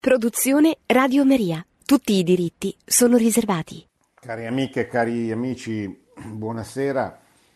Produzione Radio Maria. Tutti i diritti sono riservati. Cari amiche e cari amici, buonasera,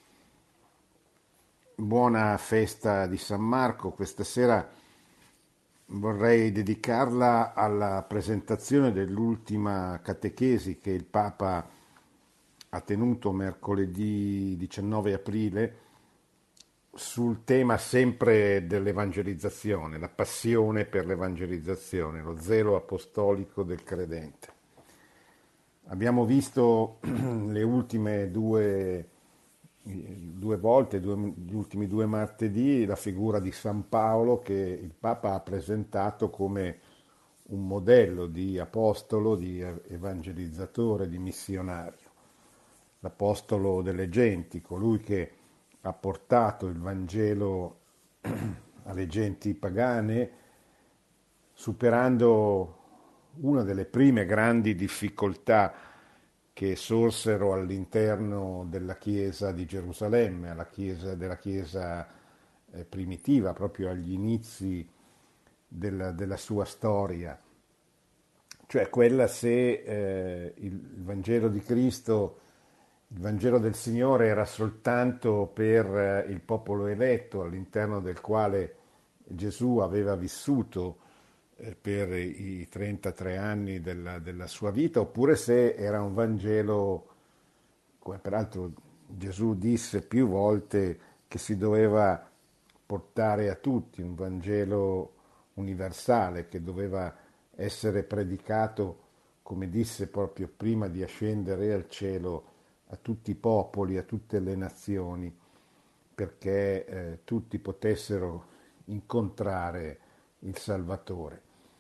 buona festa di San Marco. Questa sera vorrei dedicarla alla presentazione dell'ultima catechesi che il Papa ha tenuto mercoledì 19 aprile sul tema sempre dell'evangelizzazione, la passione per l'evangelizzazione, lo zelo apostolico del credente. Abbiamo visto le ultime due volte, gli ultimi due martedì, la figura di San Paolo che il Papa ha presentato come un modello di apostolo, di evangelizzatore, di missionario, l'apostolo delle genti, colui che ha portato il Vangelo alle genti pagane, superando una delle prime grandi difficoltà che sorsero all'interno della Chiesa di Gerusalemme, della Chiesa primitiva, proprio agli inizi della sua storia. Cioè quella se il Vangelo di Cristo, il Vangelo del Signore era soltanto per il popolo eletto all'interno del quale Gesù aveva vissuto per i 33 anni della sua vita, oppure se era un Vangelo, come peraltro Gesù disse più volte, che si doveva portare a tutti, un Vangelo universale che doveva essere predicato, come disse proprio prima di ascendere al cielo, a tutti i popoli, a tutte le nazioni, perché tutti potessero incontrare il Salvatore.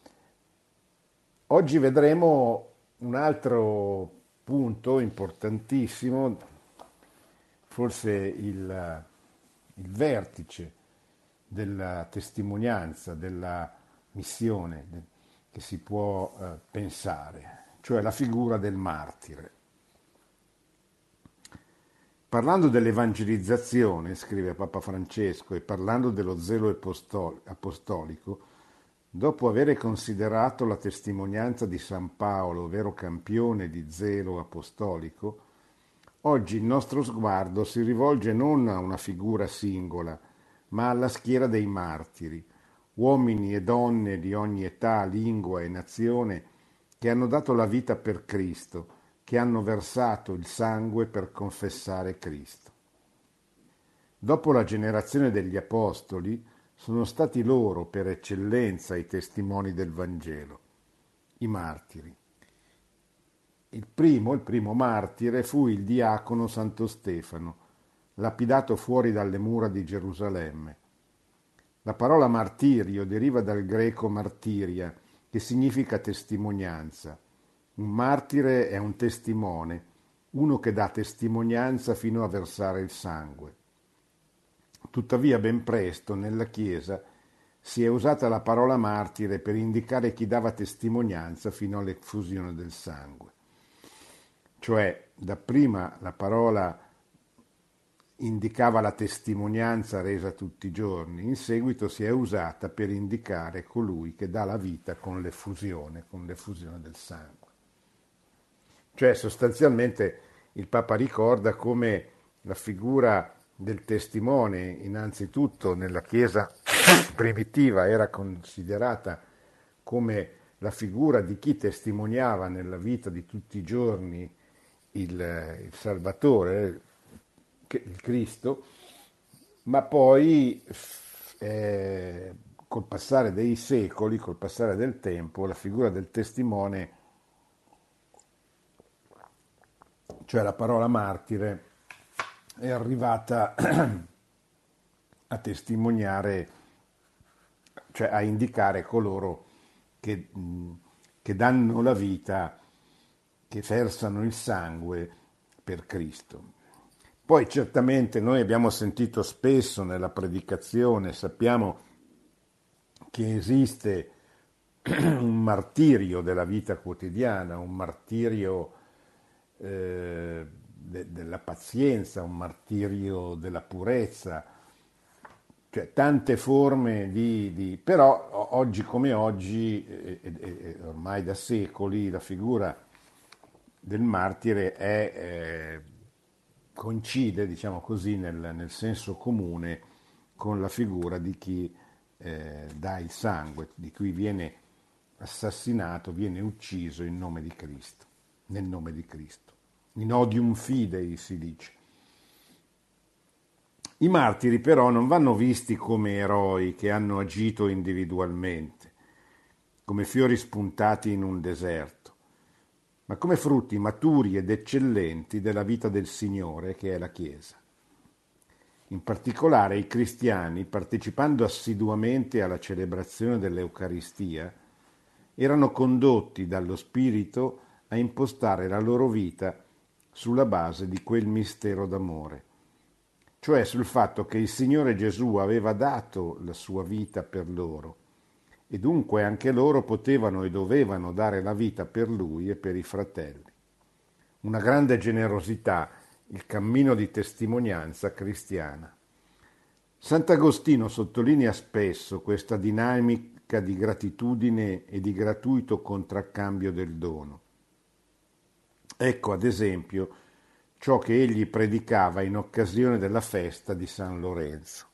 Oggi vedremo un altro punto importantissimo, forse il vertice della testimonianza, della missione che si può pensare, cioè la figura del martire. Parlando dell'evangelizzazione, scrive Papa Francesco, e parlando dello zelo apostolico, dopo aver considerato la testimonianza di San Paolo, vero campione di zelo apostolico, oggi il nostro sguardo si rivolge non a una figura singola, ma alla schiera dei martiri, uomini e donne di ogni età, lingua e nazione, che hanno dato la vita per Cristo, che hanno versato il sangue per confessare Cristo. Dopo la generazione degli apostoli, sono stati loro per eccellenza i testimoni del Vangelo, i martiri. Il primo martire fu il diacono Santo Stefano, lapidato fuori dalle mura di Gerusalemme. La parola martirio deriva dal greco martiria, che significa testimonianza. Un martire è un testimone, uno che dà testimonianza fino a versare il sangue. Tuttavia ben presto nella Chiesa si è usata la parola martire per indicare chi dava testimonianza fino all'effusione del sangue. Cioè, dapprima la parola indicava la testimonianza resa tutti i giorni, in seguito si è usata per indicare colui che dà la vita con l'effusione del sangue. Cioè, sostanzialmente il Papa ricorda come la figura del testimone, innanzitutto nella Chiesa primitiva, era considerata come la figura di chi testimoniava nella vita di tutti i giorni il Salvatore, il Cristo, ma poi col passare dei secoli, col passare del tempo, la figura del testimone, cioè la parola martire, è arrivata a testimoniare, cioè a indicare coloro che danno la vita, che versano il sangue per Cristo. Poi certamente noi abbiamo sentito spesso nella predicazione, sappiamo che esiste un martirio della vita quotidiana, un martirio della pazienza, un martirio della purezza, cioè tante forme però oggi come oggi, ormai da secoli, la figura del martire coincide, diciamo così, nel senso comune con la figura di chi dà il sangue, di cui viene assassinato, viene ucciso in nome di Cristo, nel nome di Cristo. In odium fidei si dice. I martiri però non vanno visti come eroi che hanno agito individualmente, come fiori spuntati in un deserto, ma come frutti maturi ed eccellenti della vita del Signore che è la Chiesa. In particolare i cristiani, partecipando assiduamente alla celebrazione dell'Eucaristia, erano condotti dallo Spirito a impostare la loro vita sulla base di quel mistero d'amore, cioè sul fatto che il Signore Gesù aveva dato la sua vita per loro e dunque anche loro potevano e dovevano dare la vita per Lui e per i fratelli. Una grande generosità, il cammino di testimonianza cristiana. Sant'Agostino sottolinea spesso questa dinamica di gratitudine e di gratuito contraccambio del dono. Ecco ad esempio ciò che egli predicava in occasione della festa di San Lorenzo.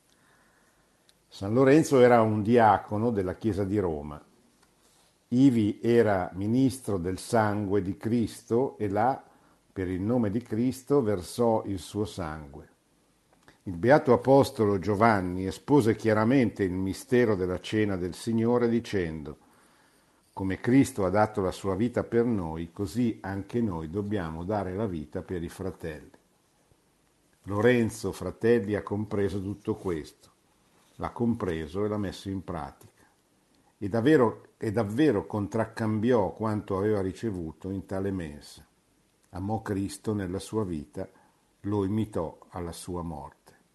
San Lorenzo era un diacono della Chiesa di Roma. Ivi era ministro del sangue di Cristo e là, per il nome di Cristo, versò il suo sangue. Il beato apostolo Giovanni espose chiaramente il mistero della cena del Signore dicendo: come Cristo ha dato la sua vita per noi, così anche noi dobbiamo dare la vita per i fratelli. Lorenzo, fratelli, ha compreso tutto questo, l'ha compreso e l'ha messo in pratica. E davvero contraccambiò quanto aveva ricevuto in tale mensa. Amò Cristo nella sua vita, lo imitò alla sua morte.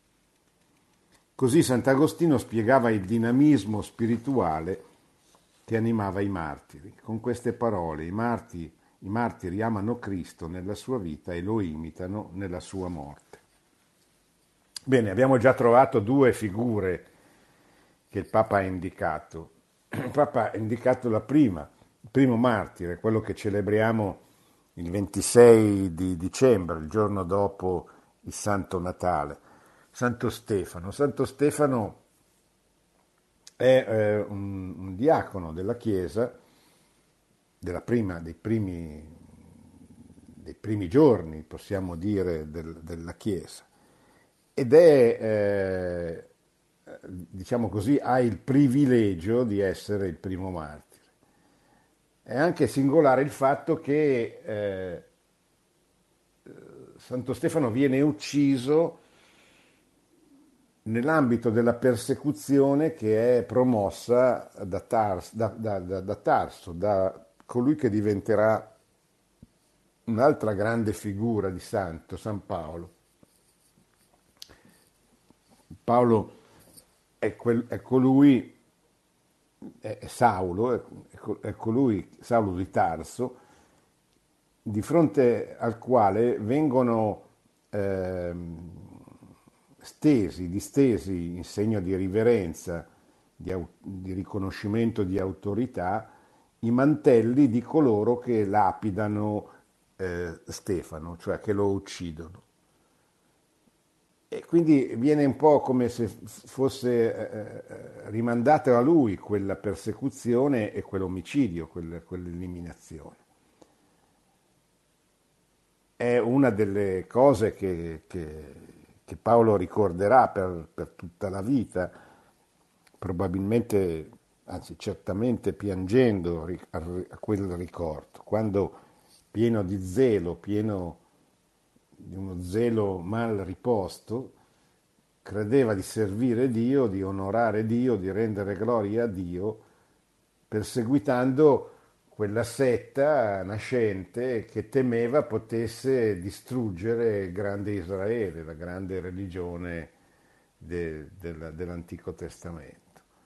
Così Sant'Agostino spiegava il dinamismo spirituale che animava i martiri. Con queste parole i martiri amano Cristo nella sua vita e lo imitano nella sua morte. Bene, abbiamo già trovato due figure che il Papa ha indicato. Il Papa ha indicato la prima, il primo martire, quello che celebriamo il 26 di dicembre, il giorno dopo il Santo Natale, Santo Stefano. Santo Stefano è un diacono della Chiesa dei primi giorni, possiamo dire, della Chiesa. Ed è, diciamo così, ha il privilegio di essere il primo martire. È anche singolare il fatto che Santo Stefano viene ucciso nell'ambito della persecuzione che è promossa da Tarso, da colui che diventerà un'altra grande figura di santo, San Paolo. Paolo è colui, è Saulo, è colui, Saulo di Tarso, di fronte al quale vengono distesi in segno di riverenza, di riconoscimento di autorità, i mantelli di coloro che lapidano Stefano, cioè che lo uccidono. E quindi viene un po' come se fosse rimandata a lui quella persecuzione e quell'omicidio, quell'eliminazione. È una delle cose che Paolo ricorderà per tutta la vita, probabilmente, anzi certamente piangendo a quel ricordo, quando pieno di zelo, pieno di uno zelo mal riposto, credeva di servire Dio, di onorare Dio, di rendere gloria a Dio, perseguitando quella setta nascente che temeva potesse distruggere il grande Israele, la grande religione dell'Antico Testamento.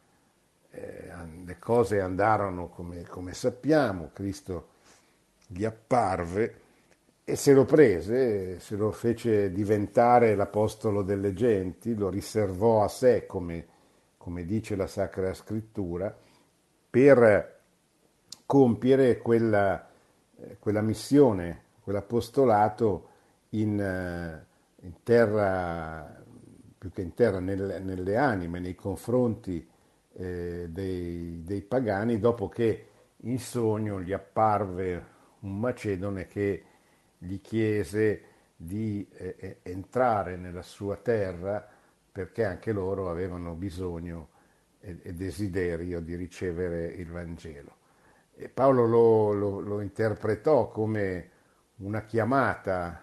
Le cose andarono come sappiamo, Cristo gli apparve e se lo prese, se lo fece diventare l'apostolo delle genti, lo riservò a sé, come dice la Sacra Scrittura, per compiere quella missione, quell'apostolato in terra, più che in terra, nelle anime, nei confronti dei pagani, dopo che in sogno gli apparve un macedone che gli chiese di entrare nella sua terra perché anche loro avevano bisogno e desiderio di ricevere il Vangelo. E Paolo lo interpretò come una chiamata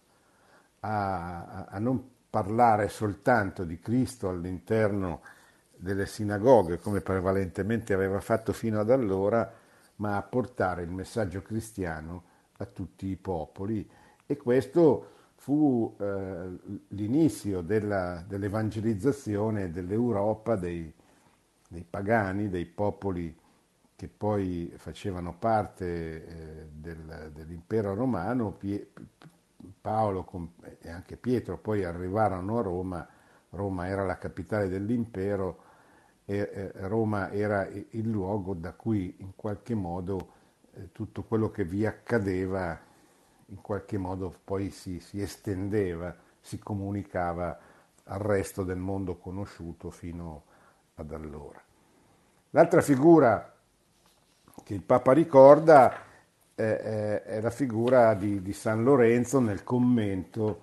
a non parlare soltanto di Cristo all'interno delle sinagoghe, come prevalentemente aveva fatto fino ad allora, ma a portare il messaggio cristiano a tutti i popoli. E questo fu l'inizio dell'evangelizzazione dell'Europa, dei pagani, dei popoli che poi facevano parte dell'impero romano. Paolo e anche Pietro poi arrivarono a Roma. Roma era la capitale dell'impero e Roma era il luogo da cui in qualche modo tutto quello che vi accadeva in qualche modo poi si estendeva, si comunicava al resto del mondo conosciuto fino ad allora. L'altra figura che il Papa ricorda è la figura di San Lorenzo nel commento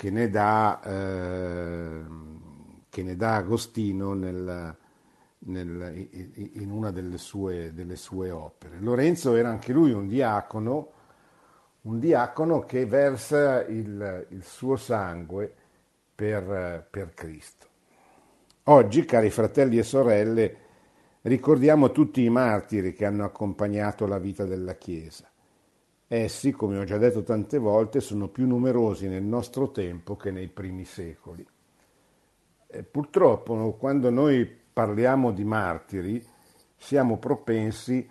che ne dà Agostino in una delle sue opere. Lorenzo era anche lui un diacono che versa il suo sangue per Cristo. Oggi, cari fratelli e sorelle, ricordiamo tutti i martiri che hanno accompagnato la vita della Chiesa. Essi, come ho già detto tante volte, sono più numerosi nel nostro tempo che nei primi secoli. Purtroppo, quando noi parliamo di martiri, siamo propensi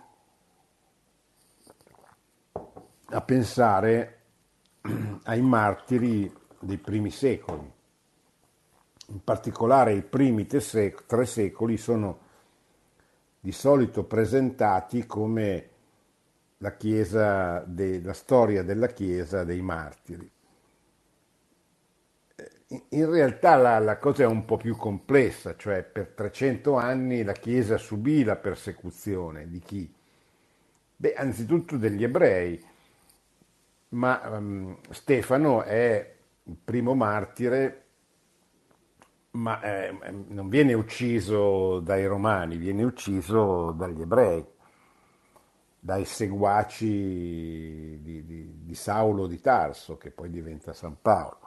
a pensare ai martiri dei primi secoli. In particolare i primi 3 secoli sono di solito presentati come la storia della Chiesa dei martiri. In realtà la cosa è un po' più complessa, cioè per 300 anni la Chiesa subì la persecuzione di chi? Beh, anzitutto degli ebrei, ma Stefano è il primo martire, ma non viene ucciso dai romani, viene ucciso dagli ebrei, dai seguaci di Saulo di Tarso, che poi diventa San Paolo.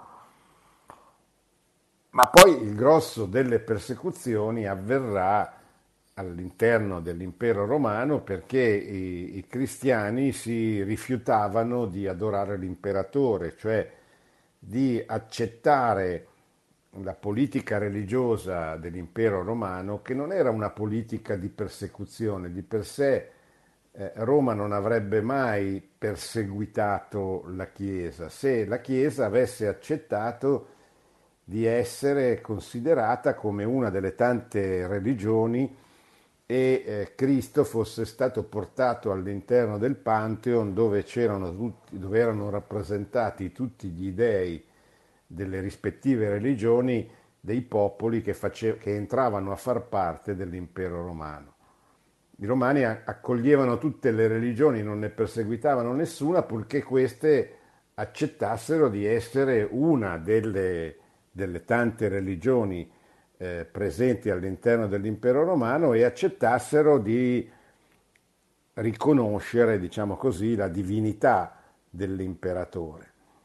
Ma poi il grosso delle persecuzioni avverrà all'interno dell'impero romano perché i cristiani si rifiutavano di adorare l'imperatore, cioè di accettare la politica religiosa dell'impero romano, che non era una politica di persecuzione. Di per sé Roma non avrebbe mai perseguitato la Chiesa se la Chiesa avesse accettato di essere considerata come una delle tante religioni e Cristo fosse stato portato all'interno del Pantheon dove erano rappresentati tutti gli dei delle rispettive religioni dei popoli che entravano a far parte dell'impero romano. I romani accoglievano tutte le religioni, non ne perseguitavano nessuna purché queste accettassero di essere una delle tante religioni presenti all'interno dell'impero romano e accettassero di riconoscere, diciamo così, la divinità dell'imperatore,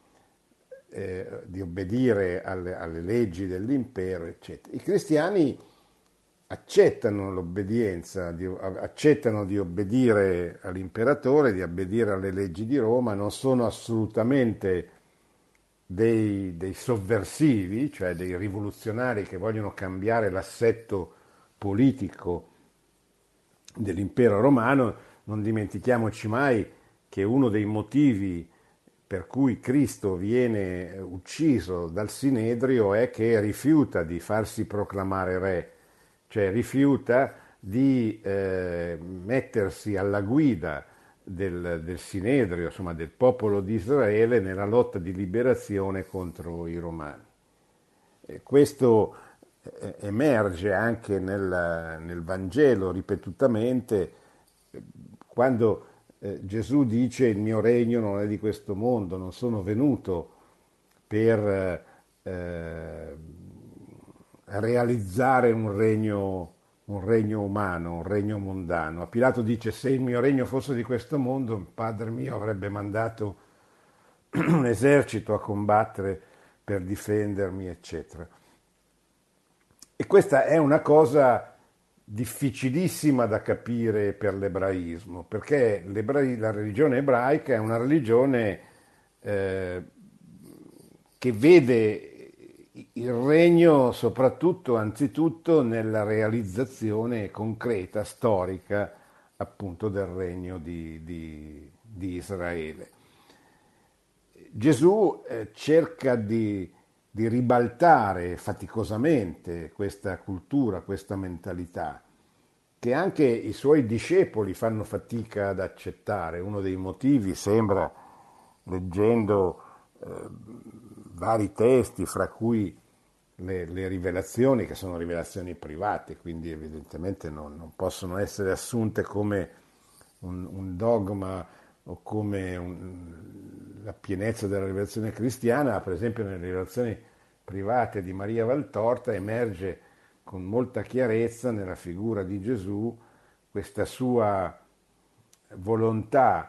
di obbedire alle leggi dell'impero, eccetera. I cristiani accettano l'obbedienza, accettano di obbedire all'imperatore, di obbedire alle leggi di Roma, non sono assolutamente dei sovversivi, cioè dei rivoluzionari che vogliono cambiare l'assetto politico dell'impero romano. Non dimentichiamoci mai che uno dei motivi per cui Cristo viene ucciso dal Sinedrio è che rifiuta di farsi proclamare re, cioè rifiuta di mettersi alla guida del Sinedrio, insomma del popolo di Israele nella lotta di liberazione contro i Romani. E questo emerge anche nel Vangelo ripetutamente, quando Gesù dice il mio regno non è di questo mondo, non sono venuto per realizzare un regno umano, un regno mondano. A Pilato dice se il mio regno fosse di questo mondo, il Padre mio avrebbe mandato un esercito a combattere per difendermi, eccetera. E questa è una cosa difficilissima da capire per l'ebraismo, perché la religione ebraica è una religione eh, che vede il regno soprattutto, anzitutto, nella realizzazione concreta, storica, appunto del regno di Israele. Gesù cerca di ribaltare faticosamente questa cultura, questa mentalità, che anche i suoi discepoli fanno fatica ad accettare. Uno dei motivi sembra, leggendo vari testi, fra cui le rivelazioni, che sono rivelazioni private, quindi evidentemente non possono essere assunte come un dogma o come la pienezza della rivelazione cristiana. Per esempio nelle rivelazioni private di Maria Valtorta emerge con molta chiarezza nella figura di Gesù questa sua volontà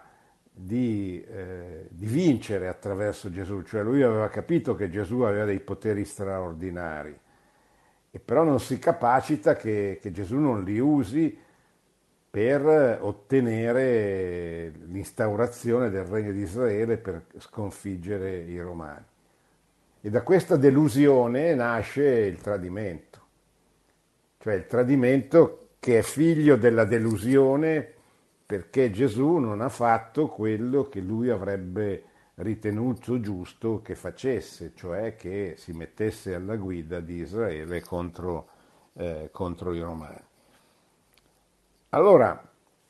di vincere attraverso Gesù, cioè lui aveva capito che Gesù aveva dei poteri straordinari, e però non si capacita che Gesù non li usi per ottenere l'instaurazione del regno di Israele, per sconfiggere i Romani. E da questa delusione nasce il tradimento, cioè il tradimento che è figlio della delusione, perché Gesù non ha fatto quello che lui avrebbe ritenuto giusto che facesse, cioè che si mettesse alla guida di Israele contro i Romani. Allora,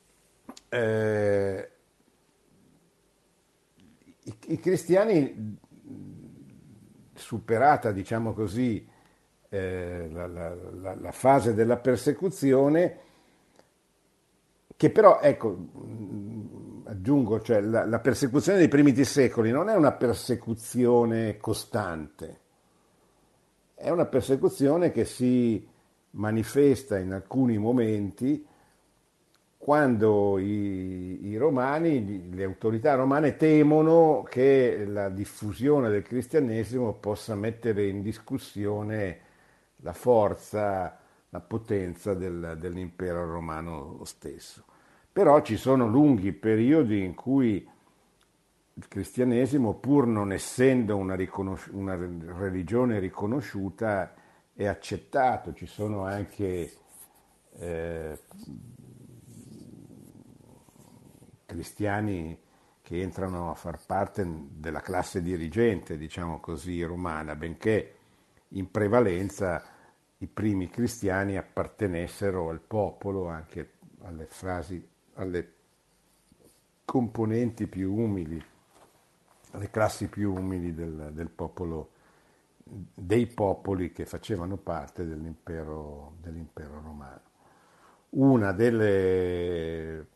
i cristiani, superata, diciamo così, la fase della persecuzione, che però, ecco, aggiungo, cioè la persecuzione dei primi secoli non è una persecuzione costante, è una persecuzione che si manifesta in alcuni momenti quando i romani, le autorità romane temono che la diffusione del cristianesimo possa mettere in discussione la forza, la potenza dell'impero romano stesso. Però ci sono lunghi periodi in cui il cristianesimo, pur non essendo una religione riconosciuta, è accettato. Ci sono anche cristiani che entrano a far parte della classe dirigente, diciamo così, romana, benché in prevalenza i primi cristiani appartenessero al popolo, anche alle componenti più umili, alle classi più umili del popolo, dei popoli che facevano parte dell'impero romano. Una delle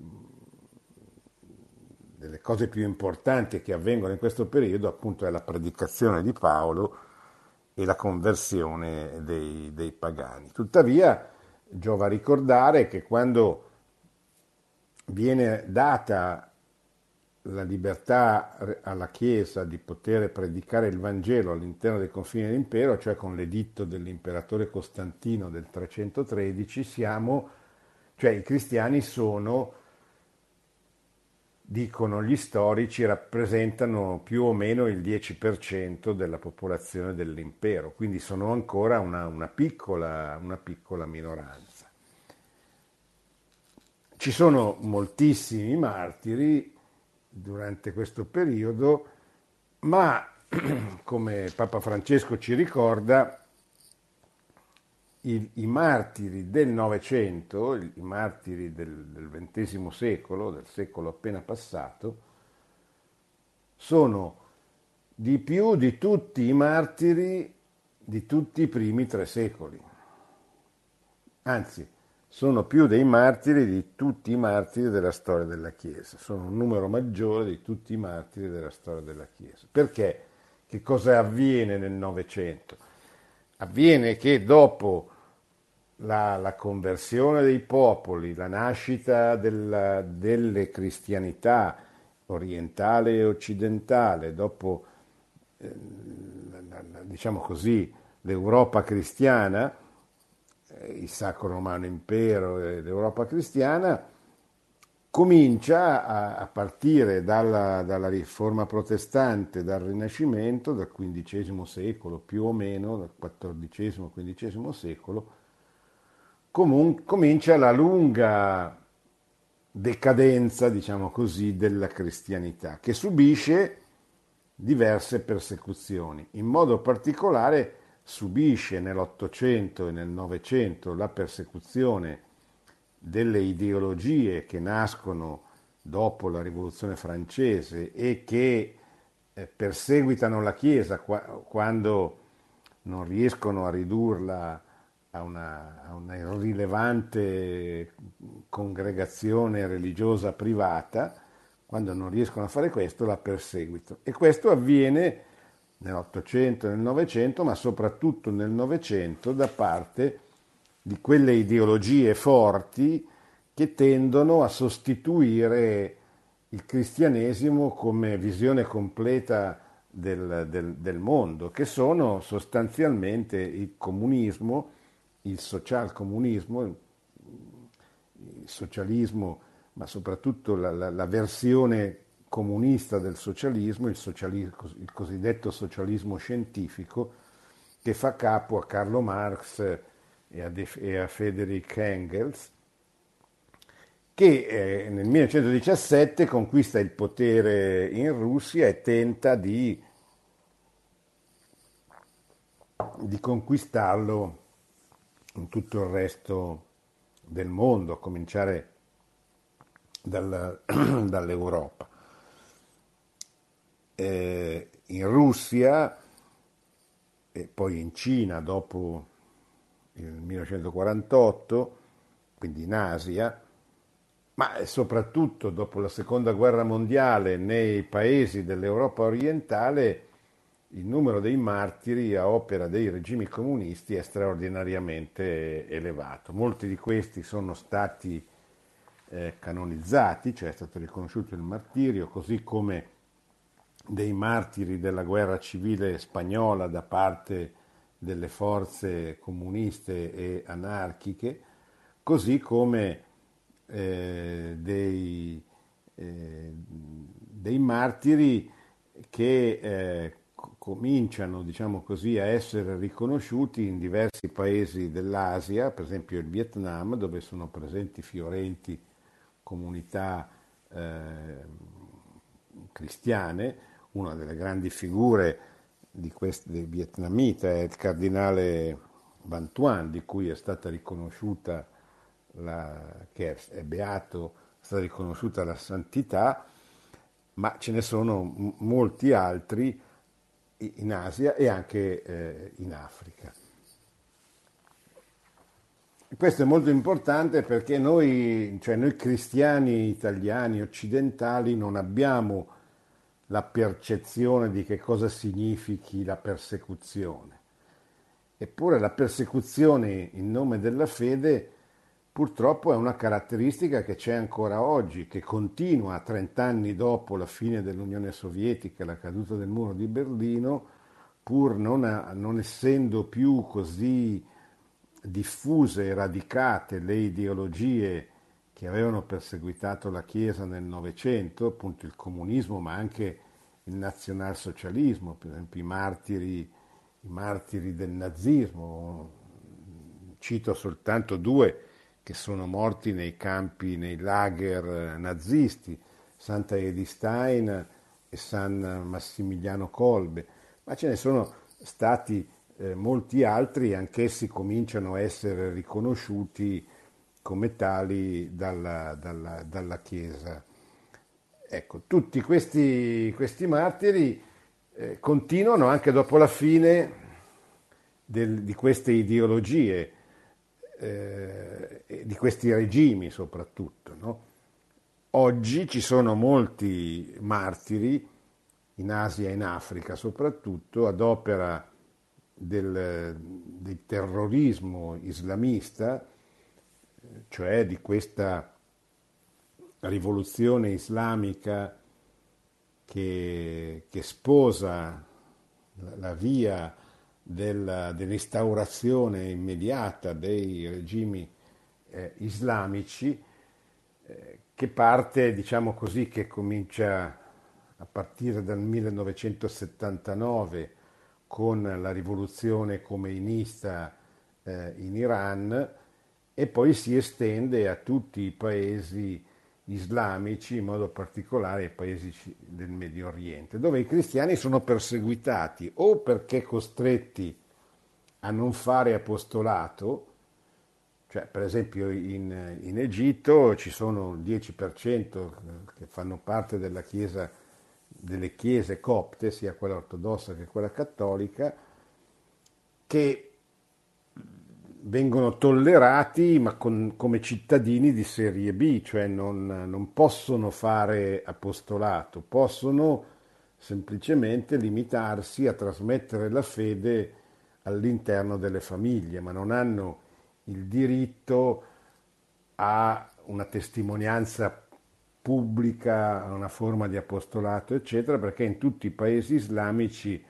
cose più importanti che avvengono in questo periodo, appunto, è la predicazione di Paolo e la conversione dei pagani. Tuttavia, giova ricordare che quando viene data la libertà alla Chiesa di poter predicare il Vangelo all'interno dei confini dell'impero, cioè con l'editto dell'imperatore Costantino del 313, cioè i cristiani sono, dicono gli storici, rappresentano più o meno il 10% della popolazione dell'impero, quindi sono ancora una piccola minoranza. Ci sono moltissimi martiri, durante questo periodo, ma come Papa Francesco ci ricorda, i martiri del Novecento, i martiri del XX secolo, del secolo appena passato, sono di più di tutti i martiri di tutti i primi 3 secoli. Anzi, sono più dei martiri di tutti i martiri della storia della Chiesa. Sono un numero maggiore di tutti i martiri della storia della Chiesa. Perché? Che cosa avviene nel Novecento? Avviene che dopo la conversione dei popoli, la nascita delle cristianità orientale e occidentale, dopo diciamo così, l'Europa cristiana, il Sacro Romano Impero e l'Europa cristiana, comincia a partire dalla riforma protestante, dal Rinascimento, dal XV secolo più o meno, dal XIV-XV secolo, comincia la lunga decadenza, diciamo così, della cristianità, che subisce diverse persecuzioni. In modo particolare subisce nell'Ottocento e nel Novecento la persecuzione delle ideologie che nascono dopo la Rivoluzione francese e che perseguitano la Chiesa quando non riescono a ridurla a una irrilevante congregazione religiosa privata, quando non riescono a fare questo la perseguitano. E questo avviene nell'Ottocento e nel Novecento, ma soprattutto nel Novecento da parte di quelle ideologie forti che tendono a sostituire il cristianesimo come visione completa del mondo, che sono sostanzialmente il comunismo, il socialcomunismo, il socialismo, ma soprattutto la versione comunista del socialismo, il cosiddetto socialismo scientifico, che fa capo a Carlo Marx e a Friedrich Engels, che nel 1917 conquista il potere in Russia e tenta di conquistarlo in tutto il resto del mondo, a cominciare dall'Europa. In Russia e poi in Cina dopo il 1948, quindi in Asia, ma soprattutto dopo la Seconda Guerra Mondiale nei paesi dell'Europa orientale, il numero dei martiri a opera dei regimi comunisti è straordinariamente elevato. Molti di questi sono stati canonizzati, cioè è stato riconosciuto il martirio, così come dei martiri della guerra civile spagnola da parte delle forze comuniste e anarchiche, così come dei martiri che cominciano, diciamo così, a essere riconosciuti in diversi paesi dell'Asia, per esempio il Vietnam, dove sono presenti fiorenti comunità cristiane. Una delle grandi figure dei vietnamita è il cardinale Van Thuan, di cui è stata riconosciuta che è beato, è stata riconosciuta la santità, ma ce ne sono molti altri in Asia e anche in Africa. Questo è molto importante perché noi, cioè noi cristiani italiani occidentali, non abbiamo la percezione di che cosa significhi la persecuzione. Eppure la persecuzione in nome della fede purtroppo è una caratteristica che c'è ancora oggi, che continua 30 anni dopo la fine dell'Unione Sovietica e la caduta del muro di Berlino, pur non essendo più così diffuse e radicate le ideologie che avevano perseguitato la Chiesa nel Novecento, appunto il comunismo, ma anche il nazionalsocialismo, per esempio i martiri del nazismo. Cito soltanto due che sono morti nei campi, nei lager nazisti, Santa Edith Stein e San Massimiliano Kolbe, ma ce ne sono stati molti altri, anch'essi cominciano a essere riconosciuti come tali dalla Chiesa. Ecco, tutti questi martiri continuano anche dopo la fine di queste ideologie, di questi regimi soprattutto, no? Oggi ci sono molti martiri, in Asia e in Africa soprattutto, ad opera del terrorismo islamista, cioè di questa rivoluzione islamica che sposa la via dell'instaurazione immediata dei regimi islamici, che parte, diciamo così, che comincia a partire dal 1979 con la rivoluzione khomeinista in Iran e poi si estende a tutti i paesi islamici, in modo particolare ai paesi del Medio Oriente, dove i cristiani sono perseguitati o perché costretti a non fare apostolato, cioè per esempio in Egitto ci sono il 10% che fanno parte delle chiese copte, sia quella ortodossa che quella cattolica, che vengono tollerati ma come cittadini di serie B, cioè non possono fare apostolato, possono semplicemente limitarsi a trasmettere la fede all'interno delle famiglie, ma non hanno il diritto a una testimonianza pubblica, a una forma di apostolato, eccetera, perché in tutti i paesi islamici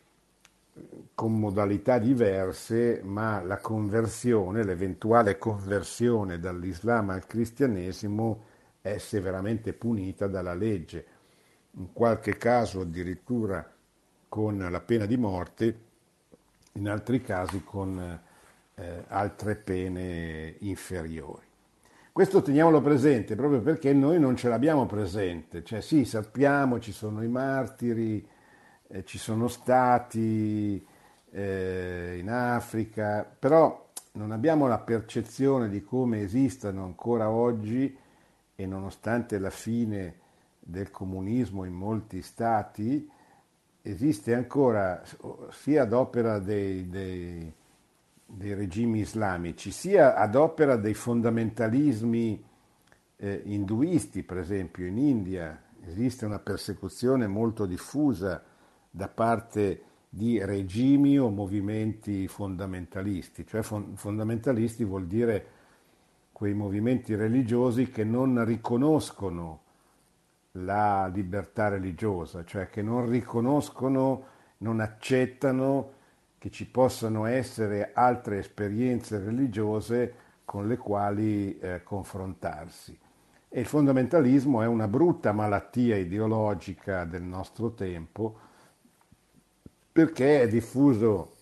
con modalità diverse, ma la conversione, l'eventuale conversione dall'Islam al cristianesimo è severamente punita dalla legge, in qualche caso addirittura con la pena di morte, in altri casi con altre pene inferiori. Questo teniamolo presente proprio perché noi non ce l'abbiamo presente, cioè sì, sappiamo, ci sono i martiri, ci sono stati in Africa, però non abbiamo la percezione di come esistano ancora oggi e nonostante la fine del comunismo in molti stati, esiste ancora sia ad opera dei regimi islamici, sia ad opera dei fondamentalismi induisti, per esempio in India esiste una persecuzione molto diffusa da parte di regimi o movimenti fondamentalisti, cioè fondamentalisti vuol dire quei movimenti religiosi che non riconoscono la libertà religiosa, cioè che non riconoscono, non accettano che ci possano essere altre esperienze religiose con le quali confrontarsi. E il fondamentalismo è una brutta malattia ideologica del nostro tempo perché è diffuso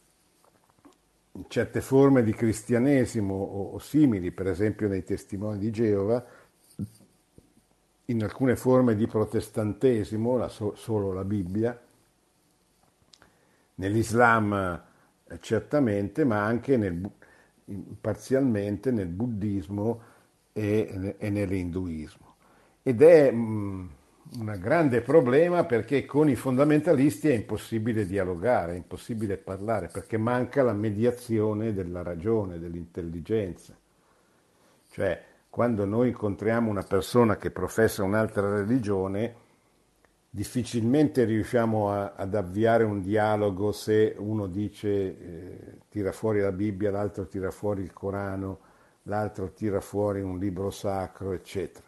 in certe forme di cristianesimo o simili, per esempio nei testimoni di Geova, in alcune forme di protestantesimo, solo la Bibbia, nell'Islam certamente, ma anche parzialmente nel buddismo e nell'induismo. Ed è un grande problema perché con i fondamentalisti è impossibile dialogare, è impossibile parlare, perché manca la mediazione della ragione, dell'intelligenza. Cioè, quando noi incontriamo una persona che professa un'altra religione, difficilmente riusciamo ad avviare un dialogo se uno dice tira fuori la Bibbia, l'altro tira fuori il Corano, l'altro tira fuori un libro sacro, eccetera.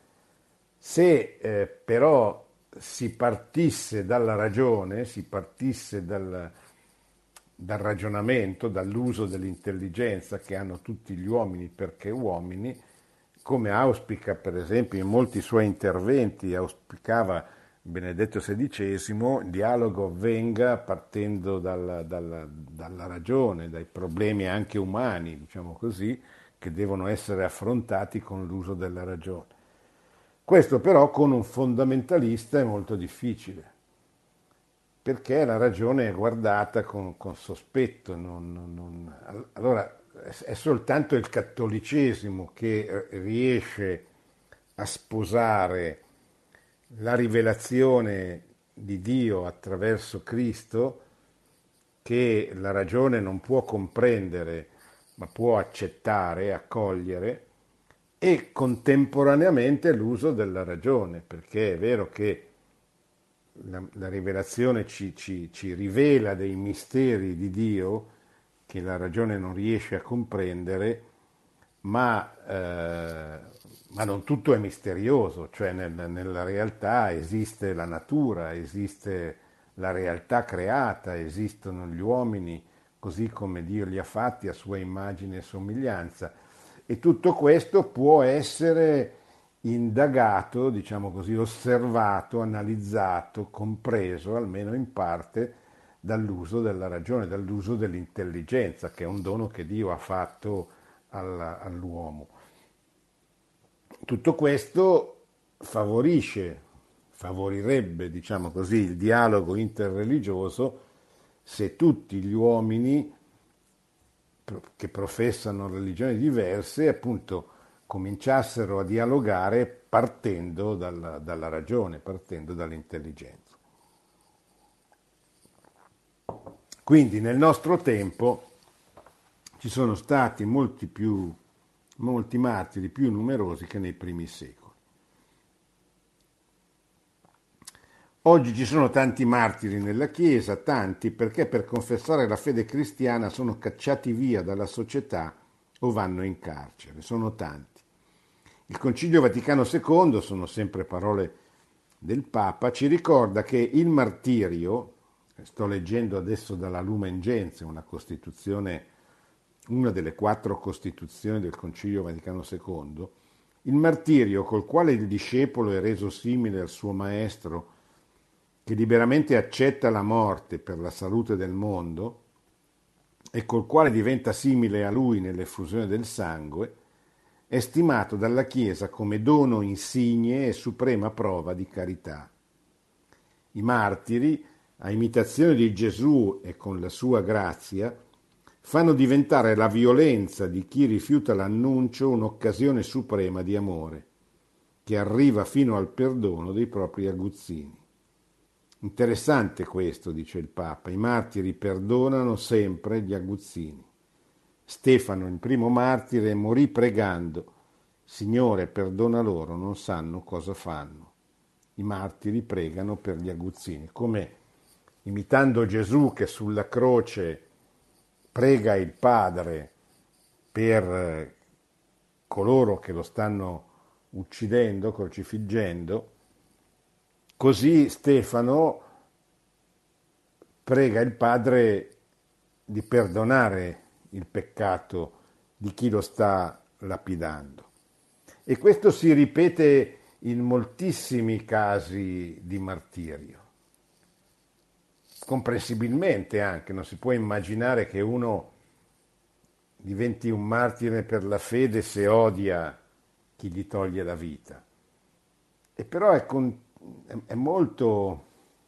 Se però si partisse dalla ragione, si partisse dal ragionamento, dall'uso dell'intelligenza che hanno tutti gli uomini perché uomini, come auspica per esempio in molti suoi interventi, auspicava Benedetto XVI, il dialogo avvenga partendo dalla ragione, dai problemi anche umani, diciamo così, che devono essere affrontati con l'uso della ragione. Questo però con un fondamentalista è molto difficile, perché la ragione è guardata con sospetto. Allora è soltanto il cattolicesimo che riesce a sposare la rivelazione di Dio attraverso Cristo, che la ragione non può comprendere, ma può accettare, accogliere, e contemporaneamente l'uso della ragione, perché è vero che la rivelazione ci rivela dei misteri di Dio che la ragione non riesce a comprendere, ma non tutto è misterioso, cioè nella realtà esiste la natura, esiste la realtà creata, esistono gli uomini così come Dio li ha fatti a sua immagine e somiglianza. E tutto questo può essere indagato, diciamo così, osservato, analizzato, compreso, almeno in parte, dall'uso della ragione, dall'uso dell'intelligenza, che è un dono che Dio ha fatto all'uomo. Tutto questo favorirebbe, diciamo così, il dialogo interreligioso se tutti gli uomini che professano religioni diverse, appunto, cominciassero a dialogare partendo dalla ragione, partendo dall'intelligenza. Quindi nel nostro tempo ci sono stati molti martiri più numerosi che nei primi secoli. Oggi ci sono tanti martiri nella Chiesa, tanti perché per confessare la fede cristiana sono cacciati via dalla società o vanno in carcere, sono tanti. Il Concilio Vaticano II, sono sempre parole del Papa, ci ricorda che il martirio, sto leggendo adesso dalla Lumen Gentium, una delle 4 costituzioni del Concilio Vaticano II, il martirio col quale il discepolo è reso simile al suo maestro, che liberamente accetta la morte per la salute del mondo e col quale diventa simile a lui nell'effusione del sangue, è stimato dalla Chiesa come dono insigne e suprema prova di carità. I martiri, a imitazione di Gesù e con la sua grazia, fanno diventare la violenza di chi rifiuta l'annuncio un'occasione suprema di amore, che arriva fino al perdono dei propri aguzzini. Interessante questo, dice il Papa, i martiri perdonano sempre gli aguzzini. Stefano, il primo martire, morì pregando: Signore, perdona loro, non sanno cosa fanno. I martiri pregano per gli aguzzini, come imitando Gesù che sulla croce prega il Padre per coloro che lo stanno uccidendo, crocifiggendo, così Stefano prega il Padre di perdonare il peccato di chi lo sta lapidando. E questo si ripete in moltissimi casi di martirio. Comprensibilmente anche, non si può immaginare che uno diventi un martire per la fede se odia chi gli toglie la vita. E però è molto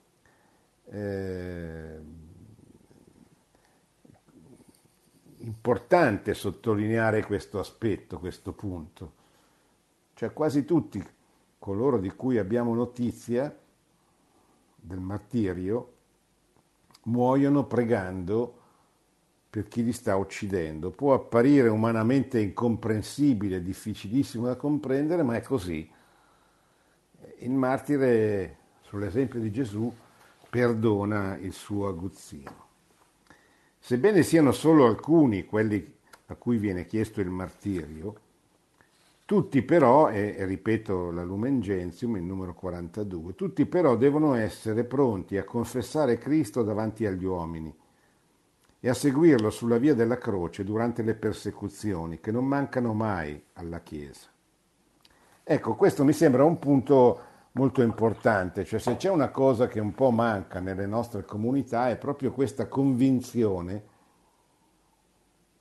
importante sottolineare questo aspetto, questo punto. Cioè quasi tutti coloro di cui abbiamo notizia del martirio muoiono pregando per chi li sta uccidendo. Può apparire umanamente incomprensibile, difficilissimo da comprendere, ma è così. Il martire, sull'esempio di Gesù, perdona il suo aguzzino. Sebbene siano solo alcuni quelli a cui viene chiesto il martirio, tutti però, e ripeto la Lumen Gentium, il numero 42, tutti però devono essere pronti a confessare Cristo davanti agli uomini e a seguirlo sulla via della croce durante le persecuzioni che non mancano mai alla Chiesa. Ecco, questo mi sembra un punto molto importante, cioè se c'è una cosa che un po' manca nelle nostre comunità è proprio questa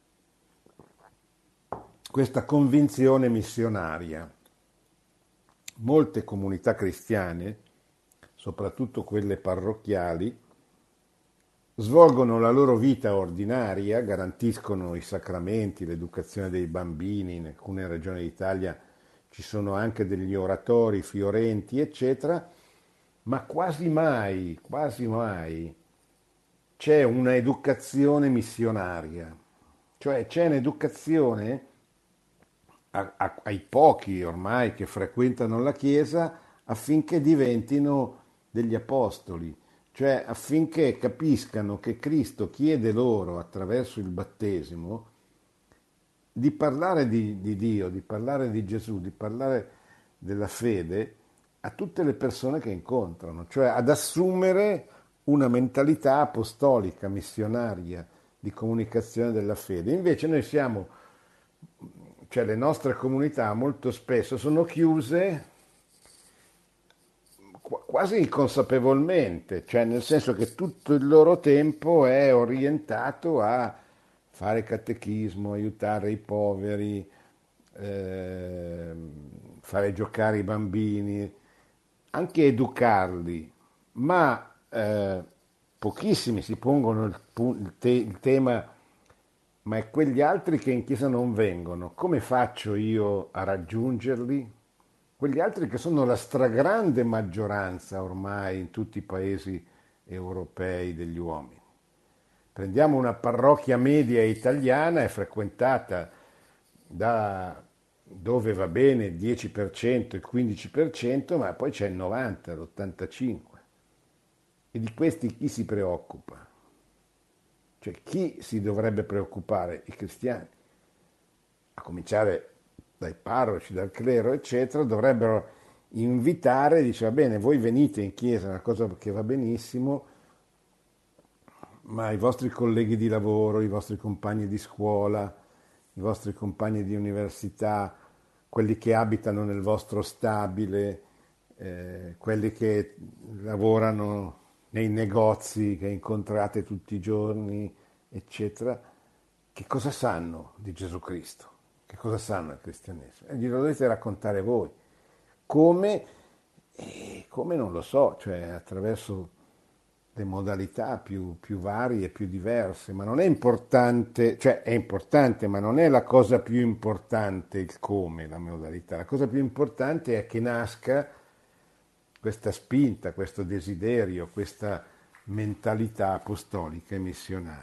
convinzione missionaria. molte comunità cristiane, soprattutto quelle parrocchiali, svolgono la loro vita ordinaria, garantiscono i sacramenti, l'educazione dei bambini, in alcune regioni d'Italia ci sono anche degli oratori fiorenti, eccetera, ma quasi mai c'è un'educazione missionaria, cioè c'è un'educazione ai pochi ormai che frequentano la Chiesa affinché diventino degli apostoli, cioè affinché capiscano che Cristo chiede loro attraverso il battesimo di parlare di Dio, di parlare di Gesù, di parlare della fede a tutte le persone che incontrano, cioè ad assumere una mentalità apostolica, missionaria, di comunicazione della fede. Invece noi siamo, cioè le nostre comunità molto spesso sono chiuse quasi inconsapevolmente, cioè nel senso che tutto il loro tempo è orientato a fare catechismo, aiutare i poveri, fare giocare i bambini, anche educarli, ma pochissimi si pongono il tema, ma è quegli altri che in chiesa non vengono, come faccio io a raggiungerli? Quegli altri che sono la stragrande maggioranza ormai in tutti i paesi europei degli uomini. Prendiamo una parrocchia media italiana, è frequentata da dove va bene il 10%, il 15%, ma poi c'è il 90, l'85%. E di questi chi si preoccupa? Cioè chi si dovrebbe preoccupare? I cristiani. A cominciare dai parroci, dal clero, eccetera, dovrebbero invitare, dice va bene, voi venite in chiesa, è una cosa che va benissimo, ma i vostri colleghi di lavoro, i vostri compagni di scuola, i vostri compagni di università, quelli che abitano nel vostro stabile, quelli che lavorano nei negozi che incontrate tutti i giorni, eccetera, che cosa sanno di Gesù Cristo? Che cosa sanno del cristianesimo? E glielo dovete raccontare voi. Come? Come non lo so, cioè attraverso le modalità più varie, più diverse, ma non è importante, cioè è importante, ma non è la cosa più importante il come, la modalità. La cosa più importante è che nasca questa spinta, questo desiderio, questa mentalità apostolica e missionaria.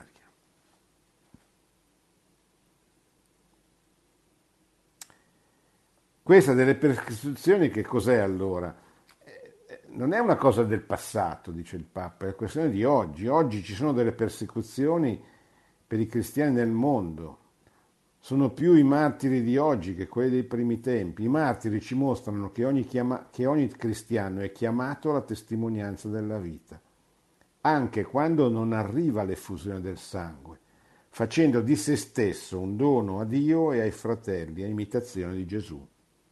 Questa delle persecuzioni che cos'è allora? Non è una cosa del passato, dice il Papa, è una questione di oggi. Oggi ci sono delle persecuzioni per i cristiani nel mondo. Sono più i martiri di oggi che quelli dei primi tempi. I martiri ci mostrano che ogni cristiano è chiamato alla testimonianza della vita, anche quando non arriva l'effusione del sangue, facendo di se stesso un dono a Dio e ai fratelli, a imitazione di Gesù.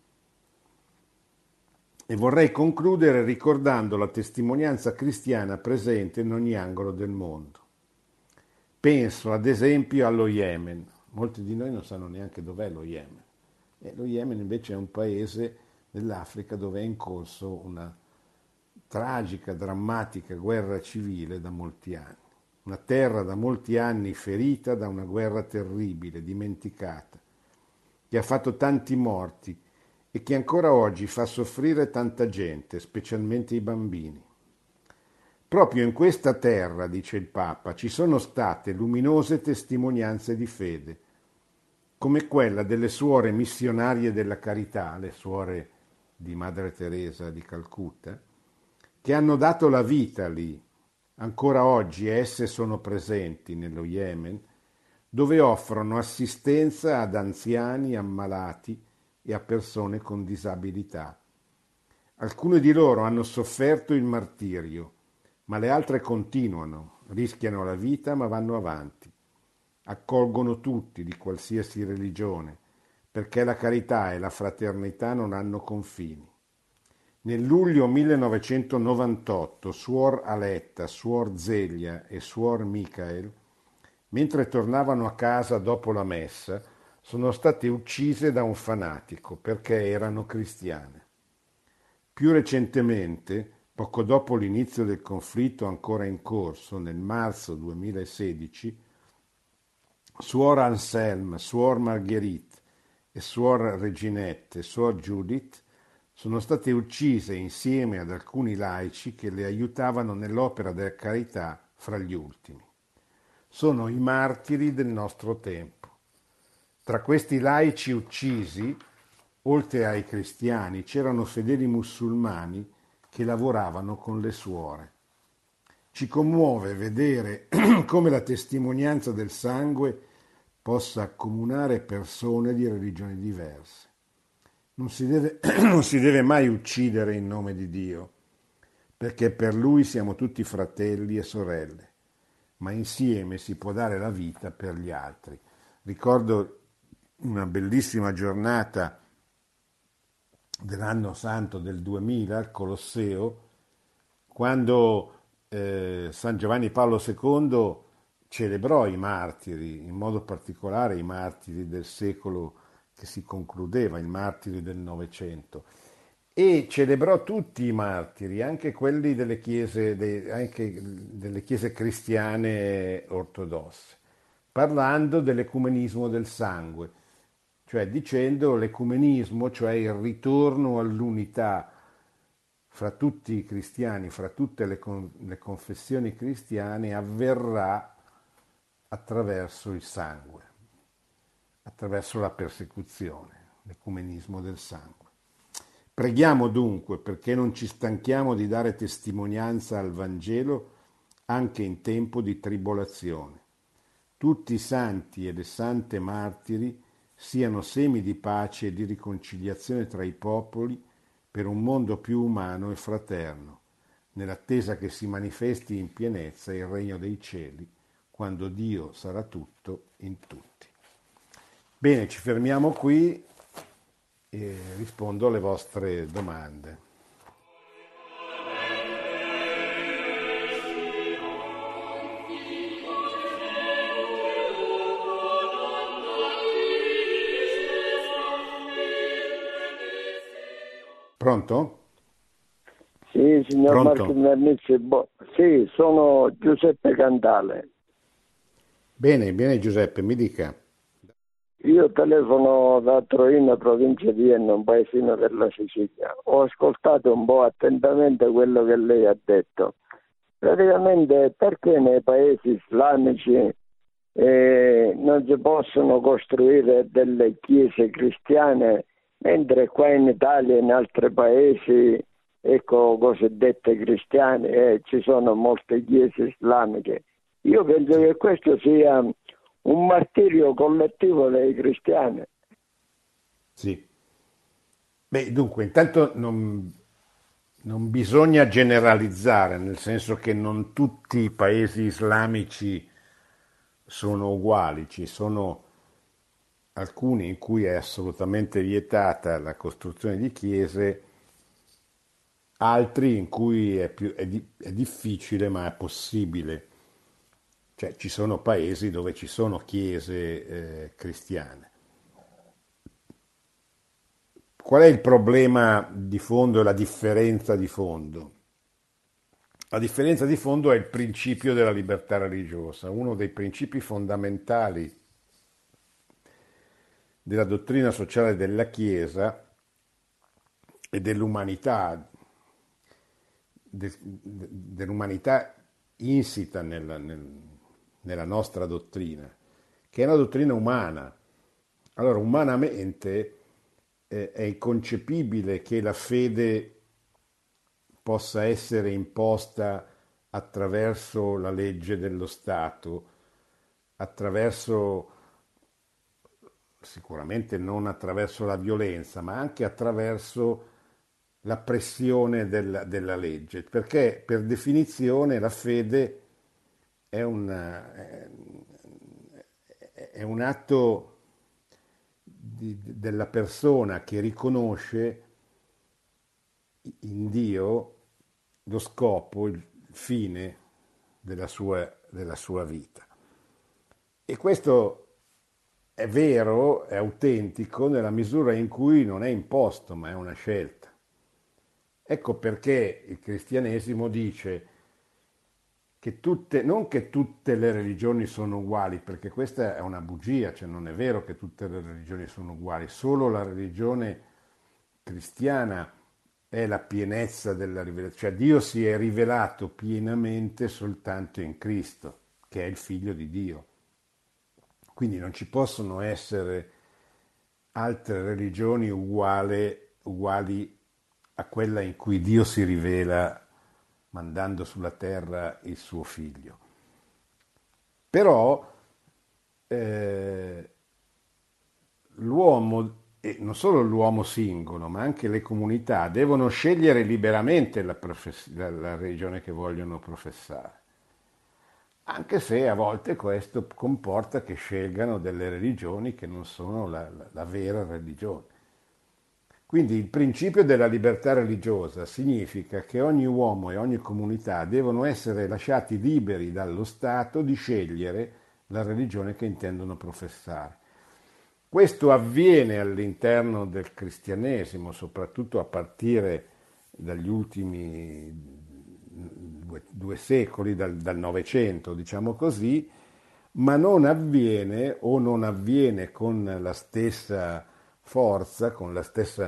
E vorrei concludere ricordando la testimonianza cristiana presente in ogni angolo del mondo. Penso ad esempio allo Yemen. Molti di noi non sanno neanche dov'è lo Yemen. Lo Yemen invece è un paese dell'Africa dove è in corso una tragica, drammatica guerra civile da molti anni. Una terra da molti anni ferita da una guerra terribile, dimenticata, che ha fatto tanti morti e che ancora oggi fa soffrire tanta gente, specialmente i bambini. Proprio in questa terra, dice il Papa, ci sono state luminose testimonianze di fede, come quella delle suore missionarie della carità, le suore di Madre Teresa di Calcutta, che hanno dato la vita lì. Ancora oggi esse sono presenti nello Yemen, dove offrono assistenza ad anziani, ammalati e a persone con disabilità. Alcune di loro hanno sofferto il martirio, ma le altre continuano, rischiano la vita ma vanno avanti. Accolgono tutti di qualsiasi religione, perché la carità e la fraternità non hanno confini. Nel luglio 1998 Suor Aletta, Suor Zelia e Suor Michael, mentre tornavano a casa dopo la messa, sono state uccise da un fanatico perché erano cristiane. Più recentemente, poco dopo l'inizio del conflitto ancora in corso, nel marzo 2016, Suor Anselme, Suor Marguerite e Suor Reginette e Suor Judith sono state uccise insieme ad alcuni laici che le aiutavano nell'opera della carità fra gli ultimi. Sono i martiri del nostro tempo. Tra questi laici uccisi, oltre ai cristiani, c'erano fedeli musulmani che lavoravano con le suore. Ci commuove vedere come la testimonianza del sangue possa accomunare persone di religioni diverse. Non si deve mai uccidere in nome di Dio, perché per Lui siamo tutti fratelli e sorelle, ma insieme si può dare la vita per gli altri. Ricordo una bellissima giornata dell'anno santo del 2000 al Colosseo, quando San Giovanni Paolo II celebrò i martiri, in modo particolare i martiri del secolo che si concludeva, i martiri del Novecento, e celebrò tutti i martiri, anche quelli anche delle chiese cristiane ortodosse, parlando dell'ecumenismo del sangue, cioè dicendo l'ecumenismo, cioè il ritorno all'unità fra tutti i cristiani, fra tutte le confessioni cristiane, avverrà attraverso il sangue, attraverso la persecuzione, l'ecumenismo del sangue. Preghiamo dunque perché non ci stanchiamo di dare testimonianza al Vangelo anche in tempo di tribolazione. Tutti i santi e le sante martiri siano semi di pace e di riconciliazione tra i popoli per un mondo più umano e fraterno, nell'attesa che si manifesti in pienezza il regno dei cieli, quando Dio sarà tutto in tutti. Bene, ci fermiamo qui e rispondo alle vostre domande. Pronto? Sì, signor Pronto? Marco Vernizzi, sì, sono Giuseppe Cantale. Bene Giuseppe, mi dica. Io telefono da Troina, provincia di Enna, un paesino della Sicilia. Ho ascoltato un po' attentamente quello che lei ha detto. Praticamente perché nei paesi islamici non si possono costruire delle chiese cristiane, mentre qua in Italia e in altri paesi, ecco, cosiddette cristiane, ci sono molte chiese islamiche. Io penso che questo sia un martirio collettivo dei cristiani. Sì. Beh, dunque, intanto non bisogna generalizzare, nel senso che non tutti i paesi islamici sono uguali, ci sono alcuni in cui è assolutamente vietata la costruzione di chiese, altri in cui è difficile ma è possibile. Cioè ci sono paesi dove ci sono chiese cristiane. Qual è il problema di fondo e la differenza di fondo? La differenza di fondo è il principio della libertà religiosa, uno dei principi fondamentali della dottrina sociale della Chiesa e dell'umanità insita nella nostra dottrina, che è una dottrina umana. Allora, umanamente è inconcepibile che la fede possa essere imposta attraverso la legge dello Stato, attraverso, sicuramente non attraverso la violenza, ma anche attraverso la pressione della legge, perché per definizione la fede è un atto della persona che riconosce in Dio lo scopo, il fine della sua vita. E questo è vero, è autentico nella misura in cui non è imposto, ma è una scelta. Ecco perché il cristianesimo dice che non che tutte le religioni sono uguali, perché questa è una bugia, cioè non è vero che tutte le religioni sono uguali, solo la religione cristiana è la pienezza della rivelazione, cioè Dio si è rivelato pienamente soltanto in Cristo, che è il figlio di Dio. Quindi non ci possono essere altre religioni uguali a quella in cui Dio si rivela mandando sulla terra il suo figlio. Però l'uomo, e non solo l'uomo singolo, ma anche le comunità, devono scegliere liberamente la religione che vogliono professare. Anche se a volte questo comporta che scelgano delle religioni che non sono la vera religione. Quindi il principio della libertà religiosa significa che ogni uomo e ogni comunità devono essere lasciati liberi dallo Stato di scegliere la religione che intendono professare. Questo avviene all'interno del cristianesimo, soprattutto a partire dagli ultimi due secoli, dal Novecento, diciamo così, ma non avviene o non avviene con la stessa forza, con la stessa,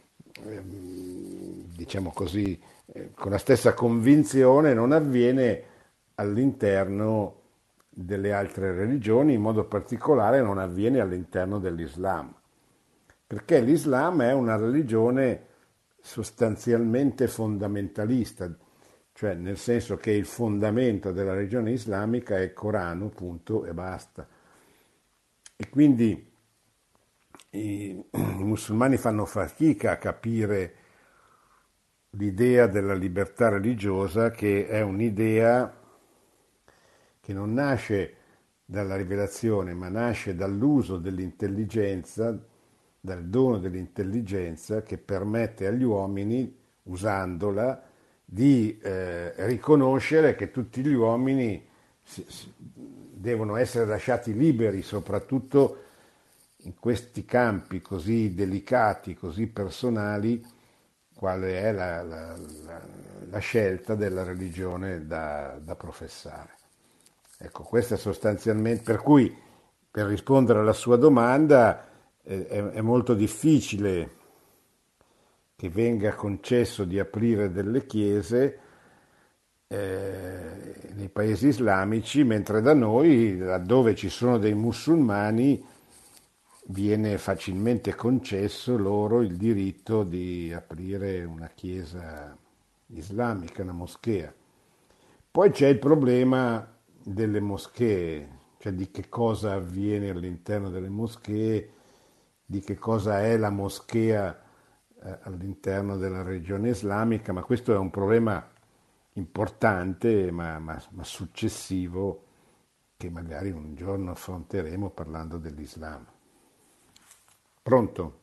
diciamo così, con la stessa convinzione, non avviene all'interno delle altre religioni, in modo particolare non avviene all'interno dell'Islam, perché l'Islam è una religione sostanzialmente fondamentalista, cioè nel senso che il fondamento della religione islamica è il Corano, punto e basta. E quindi i musulmani fanno fatica a capire l'idea della libertà religiosa, che è un'idea che non nasce dalla rivelazione, ma nasce dall'uso dell'intelligenza, dal dono dell'intelligenza che permette agli uomini, usandola, di riconoscere che tutti gli uomini devono essere lasciati liberi, soprattutto in questi campi così delicati, così personali, quale è la scelta della religione da professare. Ecco, questo è sostanzialmente, per cui, per rispondere alla sua domanda, è molto difficile che venga concesso di aprire delle chiese nei paesi islamici, mentre da noi, laddove ci sono dei musulmani, viene facilmente concesso loro il diritto di aprire una chiesa islamica, una moschea. Poi c'è il problema delle moschee, cioè di che cosa avviene all'interno delle moschee, di che cosa è la moschea all'interno della religione islamica, ma questo è un problema importante ma successivo, che magari un giorno affronteremo parlando dell'Islam. Pronto?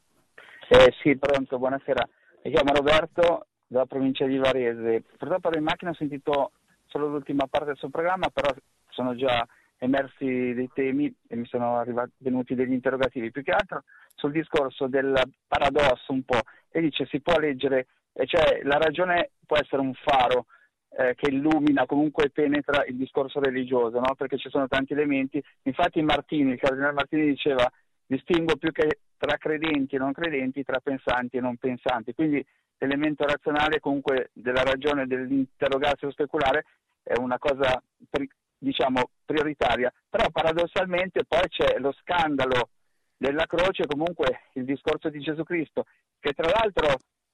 Sì, pronto, buonasera. Mi chiamo Roberto, dalla provincia di Varese. Purtroppo ero in macchina, ho sentito solo l'ultima parte del suo programma, però sono già emersi dei temi e mi sono venuti degli interrogativi. Più che altro sul discorso del paradosso un po', e dice si può leggere, cioè la ragione può essere un faro che illumina, comunque penetra il discorso religioso, no? Perché ci sono tanti elementi. Infatti il cardinale Martini diceva: distingo più che tra credenti e non credenti, tra pensanti e non pensanti. Quindi l'elemento razionale comunque della ragione dell'interrogarsi o speculare è una cosa diciamo prioritaria, però paradossalmente poi c'è lo scandalo della croce, comunque il discorso di Gesù Cristo, che tra l'altro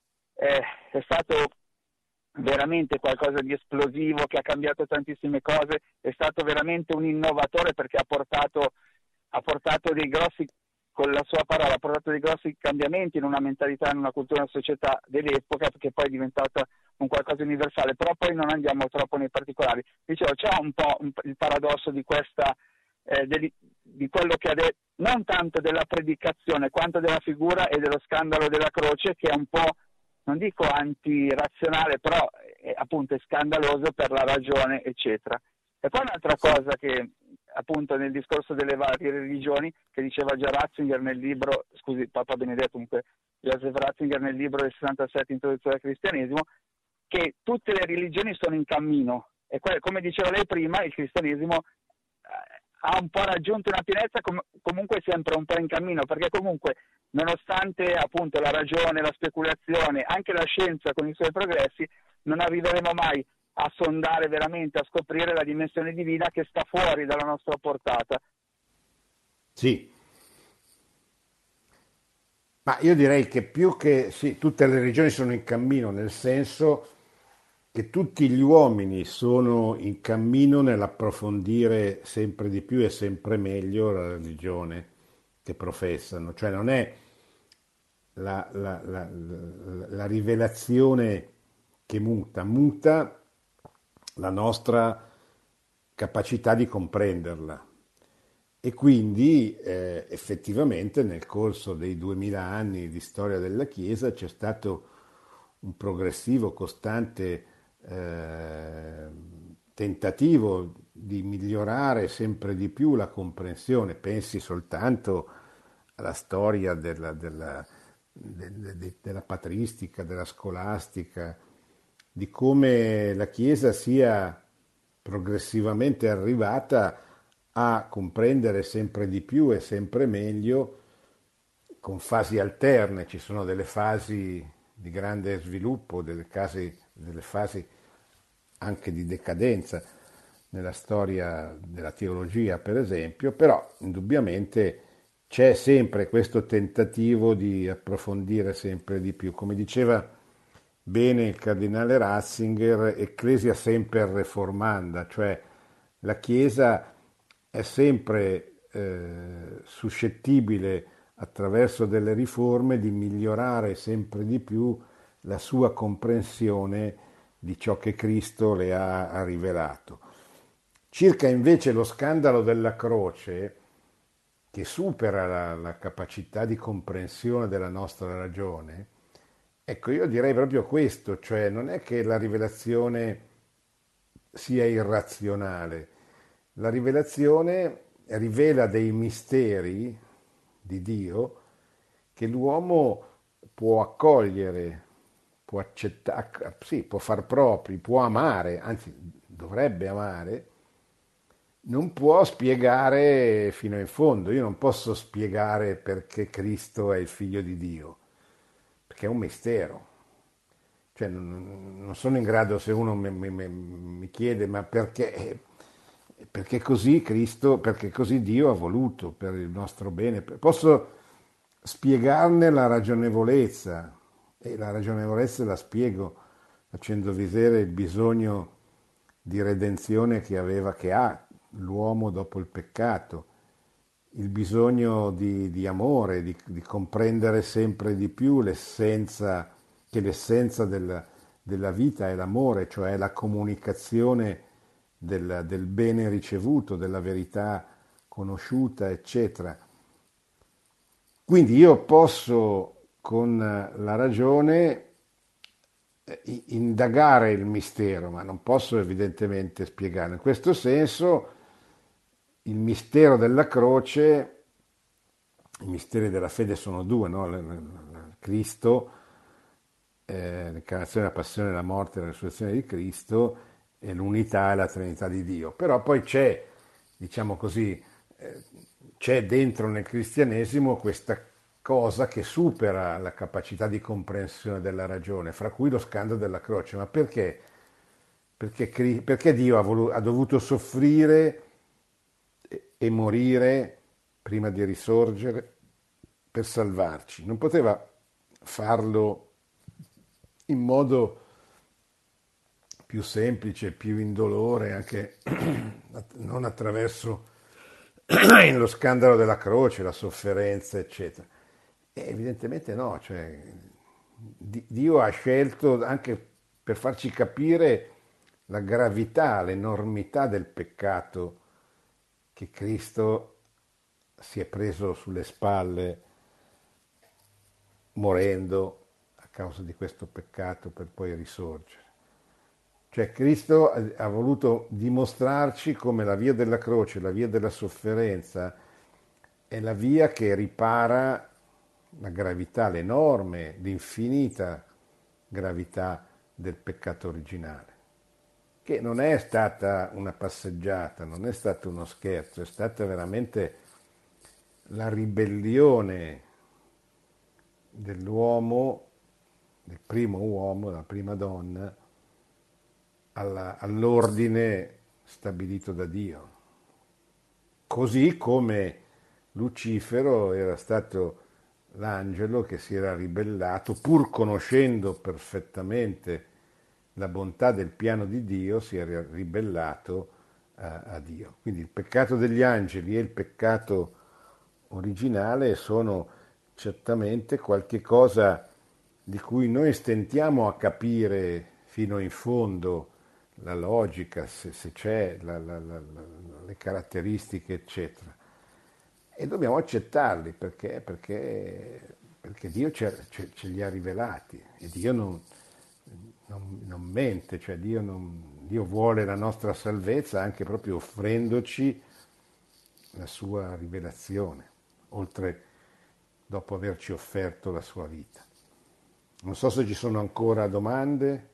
è stato veramente qualcosa di esplosivo, che ha cambiato tantissime cose, è stato veramente un innovatore, perché ha portato dei grossi, con la sua parola, ha portato dei grossi cambiamenti in una mentalità, in una cultura, in una società dell'epoca, che poi è diventata un qualcosa di universale. Però poi non andiamo troppo nei particolari. Dicevo, c'è un po' il paradosso di questa di quello che ha detto, non tanto della predicazione quanto della figura e dello scandalo della croce, che è un po', non dico antirazionale, però appunto è scandaloso per la ragione, eccetera. E poi un'altra cosa che appunto nel discorso delle varie religioni, che diceva già Ratzinger nel libro, scusi Papa Benedetto, comunque Joseph Ratzinger nel libro del 67 Introduzione al cristianesimo, che tutte le religioni sono in cammino, e come diceva lei prima, il cristianesimo ha un po' raggiunto una pienezza, comunque sempre un po' in cammino, perché comunque nonostante appunto la ragione, la speculazione, anche la scienza con i suoi progressi, non arriveremo mai a sondare veramente, a scoprire la dimensione divina che sta fuori dalla nostra portata. Sì, ma io direi che più che sì, tutte le religioni sono in cammino, nel senso che tutti gli uomini sono in cammino nell'approfondire sempre di più e sempre meglio la religione che professano, cioè non è la rivelazione che muta la nostra capacità di comprenderla. E quindi effettivamente nel corso dei 2000 anni di storia della Chiesa c'è stato un progressivo, costante tentativo di migliorare sempre di più la comprensione. Pensi soltanto alla storia della patristica, della scolastica, di come la Chiesa sia progressivamente arrivata a comprendere sempre di più e sempre meglio, con fasi alterne. Ci sono delle fasi di grande sviluppo, delle fasi anche di decadenza nella storia della teologia, per esempio, però indubbiamente c'è sempre questo tentativo di approfondire sempre di più. Come diceva bene il cardinale Ratzinger, Ecclesia semper reformanda, cioè la Chiesa è sempre suscettibile attraverso delle riforme di migliorare sempre di più la sua comprensione di ciò che Cristo le ha rivelato. Circa invece lo scandalo della croce, che supera la capacità di comprensione della nostra ragione, ecco, io direi proprio questo, cioè non è che la rivelazione sia irrazionale, la rivelazione rivela dei misteri di Dio che l'uomo può accogliere, può accettare, sì, può far propri, può amare, anzi dovrebbe amare, non può spiegare fino in fondo. Io non posso spiegare perché Cristo è il figlio di Dio, perché è un mistero. Cioè, non sono in grado, se uno mi chiede ma perché così Cristo, perché così Dio ha voluto per il nostro bene, posso spiegarne la ragionevolezza, e la ragionevolezza la spiego facendo vedere il bisogno di redenzione che ha l'uomo dopo il peccato, il bisogno di amore, di comprendere sempre di più che l'essenza della vita è l'amore, cioè la comunicazione del bene ricevuto, della verità conosciuta, eccetera. Quindi io posso con la ragione indagare il mistero, ma non posso evidentemente spiegarlo. In questo senso il mistero della croce, i misteri della fede sono due, no? Cristo, l'incarnazione, la passione, la morte e la risurrezione di Cristo, e l'unità e la Trinità di Dio. Però poi c'è, diciamo così, c'è dentro nel cristianesimo questa cosa che supera la capacità di comprensione della ragione, fra cui lo scandalo della croce. Ma perché? Perché Dio ha dovuto soffrire e morire prima di risorgere per salvarci? Non poteva farlo in modo più semplice, più indolore, anche non attraverso lo scandalo della croce, la sofferenza, eccetera. E evidentemente no, cioè, Dio ha scelto anche per farci capire la gravità, l'enormità del peccato che Cristo si è preso sulle spalle morendo a causa di questo peccato per poi risorgere. Cioè Cristo ha voluto dimostrarci come la via della croce, la via della sofferenza, è la via che ripara la gravità, l'enorme, l'infinita gravità del peccato originale, che non è stata una passeggiata, non è stato uno scherzo, è stata veramente la ribellione dell'uomo, del primo uomo, della prima donna, all'ordine stabilito da Dio. Così come Lucifero era stato l'angelo che si era ribellato, pur conoscendo perfettamente la bontà del piano di Dio, si era ribellato a Dio. Quindi il peccato degli angeli e il peccato originale sono certamente qualche cosa di cui noi stentiamo a capire fino in fondo la logica, se c'è, le caratteristiche, eccetera. E dobbiamo accettarli perché Dio ce li ha rivelati e Dio non mente, cioè Dio vuole la nostra salvezza anche proprio offrendoci la sua rivelazione, oltre dopo averci offerto la sua vita. Non so se ci sono ancora domande.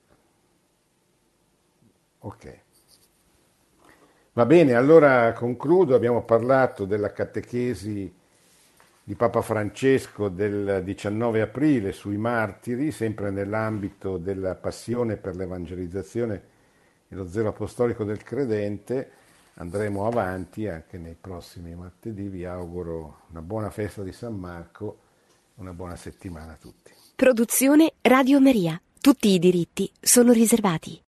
Ok. Va bene, allora concludo. Abbiamo parlato della catechesi di Papa Francesco del 19 aprile sui martiri, sempre nell'ambito della passione per l'evangelizzazione e lo zelo apostolico del credente. Andremo avanti anche nei prossimi martedì. Vi auguro una buona festa di San Marco, una buona settimana a tutti. Produzione Radio Maria. Tutti i diritti sono riservati.